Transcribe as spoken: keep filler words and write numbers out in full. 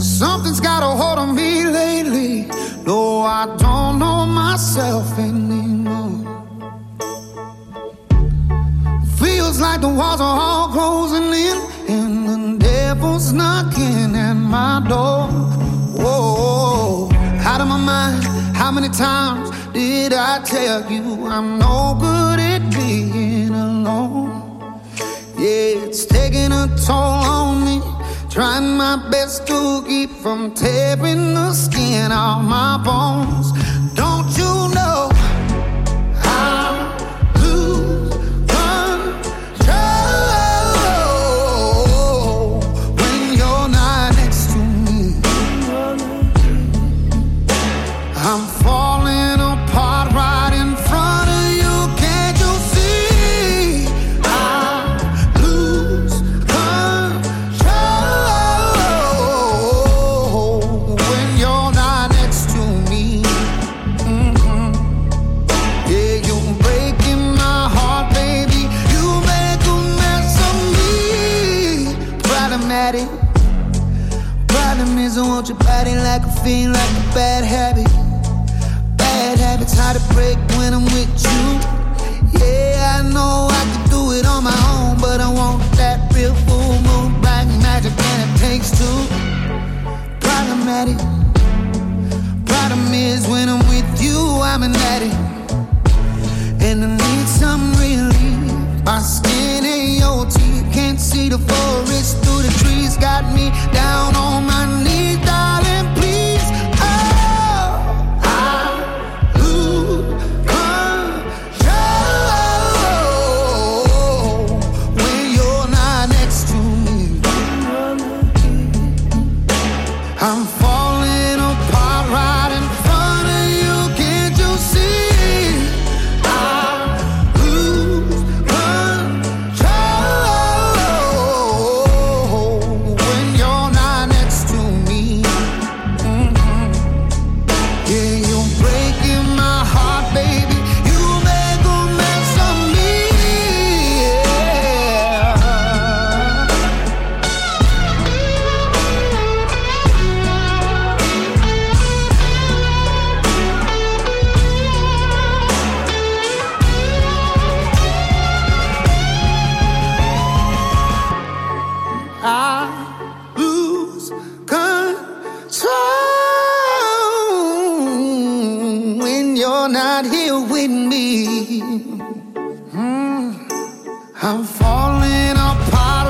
Something's got a hold on me lately. No, I don't know myself anymore. Feels like the walls are all closing in, and the devil's knocking at my door. Whoa, out of my mind. How many times did I tell you I'm no good at being alone? Yeah, it's taking a toll on me. Trying my best to keep from tearing the skin off my bones. Don't you know I lose control when you're not next to me? I'm falling apart right in front of you. Can't you see? I lose control when you're not next to me. Mm-hmm. Yeah, you're breaking my heart, baby. You make a mess of me. Problematic. Problem is I want your body like a fiend, like a bad habit. Bad habits hard to break when I'm with you. Yeah, I know I can do it on my own, but I want that real full moon, black magic, and it takes two. Problematic. Problem is when I'm with you, I'm an addict, and I need some relief. My skin ain't your teeth, can't see the forest through the trees. Got me down on my knees, darling, please. Oh, I lose control when you're not next to me. I'm falling apart right in front of you. Can't you see? I lose control when you're not next to me. Mhm. Yeah, you're breaking my heart, baby. You make a mess of me. Yeah. I lose control when you're not here with me. Mm. I'm falling apart.